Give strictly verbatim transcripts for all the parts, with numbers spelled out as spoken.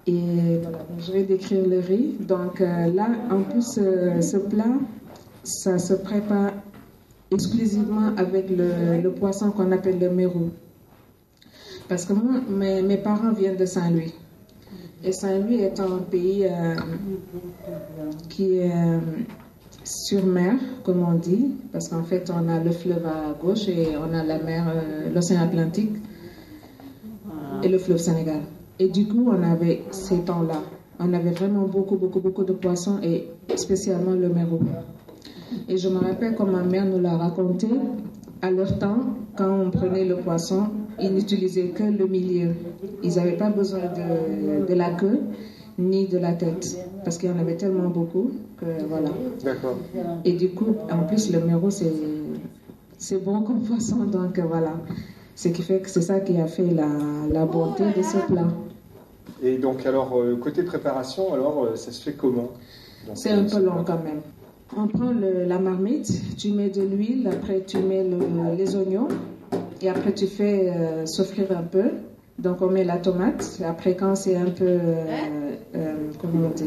Et voilà, je vais décrire le riz. Donc euh, là, en plus, euh, ce plat, ça se prépare exclusivement avec le, le poisson qu'on appelle le mérou. Parce que moi, mes, mes parents viennent de Saint-Louis. Et Saint-Louis est un pays euh, qui est euh, sur mer, comme on dit, parce qu'en fait, on a le fleuve à gauche et on a la mer, euh, l'océan Atlantique et le fleuve Sénégal. Et du coup, on avait ces temps-là. On avait vraiment beaucoup, beaucoup, beaucoup de poissons et spécialement le mérou. Et je me rappelle quand ma mère nous l'a raconté, à leur temps, quand on prenait le poisson, ils n'utilisaient que le milieu. Ils n'avaient pas besoin de, de la queue ni de la tête, parce qu'il y en avait tellement beaucoup que voilà. D'accord. Et du coup, en plus, le mérou, c'est, c'est bon comme poisson, donc voilà. Ce qui fait que c'est ça qui a fait la, la bonté de ce plat. Et donc, alors, euh, côté préparation, alors, euh, ça se fait comment? Donc, c'est un peu long quand même. On prend le, la marmite, tu mets de l'huile, après tu mets le, les oignons, et après tu fais euh, souffrir un peu. Donc on met la tomate, après quand c'est un peu, euh, euh, comment on dit,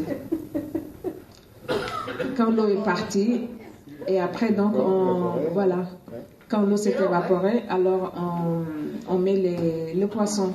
quand l'eau est partie, et après donc on, voilà, quand l'eau s'est évaporée, alors on, on met les, le poisson.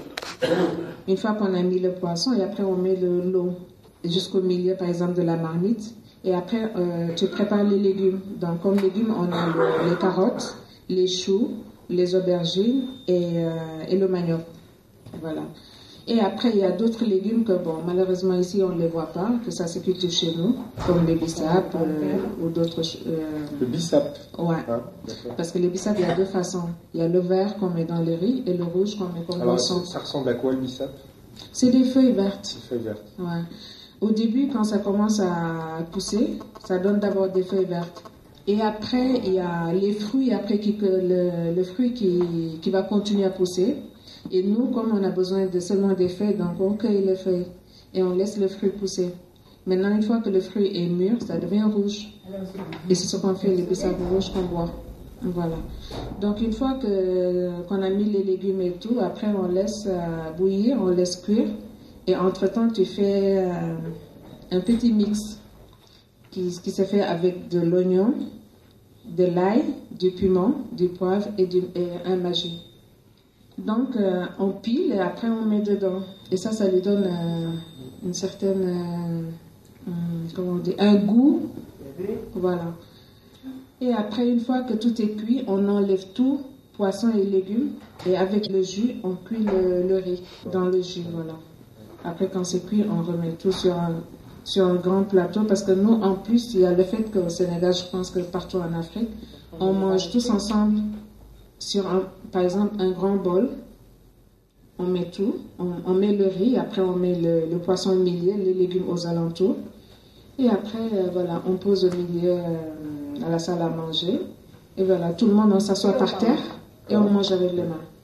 Une fois qu'on a mis le poisson, et après on met le, l'eau jusqu'au milieu par exemple de la marmite. Et après, euh, tu prépares les légumes. Donc, comme légumes, on a le, les carottes, les choux, les aubergines et, euh, et le manioc. Voilà. Et après, il y a d'autres légumes que, bon, malheureusement, ici, on ne les voit pas, que ça se cultive chez nous, comme le bissap euh, ou d'autres choses. Euh... Le bissap? Ouais. Ah, parce que le bissap, il y a deux façons. Il y a le vert qu'on met dans le riz et le rouge qu'on met comme boisson. Alors, ça ressemble à quoi, le bissap? C'est des feuilles vertes. Des feuilles vertes. Ouais. Au début, quand ça commence à pousser, ça donne d'abord des feuilles vertes. Et après, il y a les fruits, après qui, le, le fruit qui, qui va continuer à pousser. Et nous, comme on a besoin de seulement des feuilles, donc on cueille les feuilles et on laisse le fruit pousser. Maintenant, une fois que le fruit est mûr, ça devient rouge. Et c'est ce qu'on fait, les bissap rouges qu'on boit. Voilà. Donc, une fois que, qu'on a mis les légumes et tout, après, on laisse euh, bouillir, on laisse cuire. Et entre-temps, tu fais euh, un petit mix qui, qui se fait avec de l'oignon, de l'ail, du piment, du poivre et, du, et un maggi. Donc, euh, on pile et après on met dedans. Et ça, ça lui donne euh, une certaine, euh, comment on dit, un goût. Voilà. Et après, une fois que tout est cuit, on enlève tout, poisson et légumes. Et avec le jus, on cuit le, le riz dans le jus, voilà. Après, quand c'est cuit, on remet tout sur un, sur un grand plateau. Parce que nous, en plus, il y a le fait qu'au Sénégal, je pense que partout en Afrique, on mange tous ensemble sur, un, par exemple, un grand bol. On met tout. On, on met le riz. Après, on met le, le poisson au milieu, les légumes aux alentours. Et après, euh, voilà, on pose au milieu euh, à la salle à manger. Et voilà, tout le monde, on s'assoit par terre et on mange avec les mains.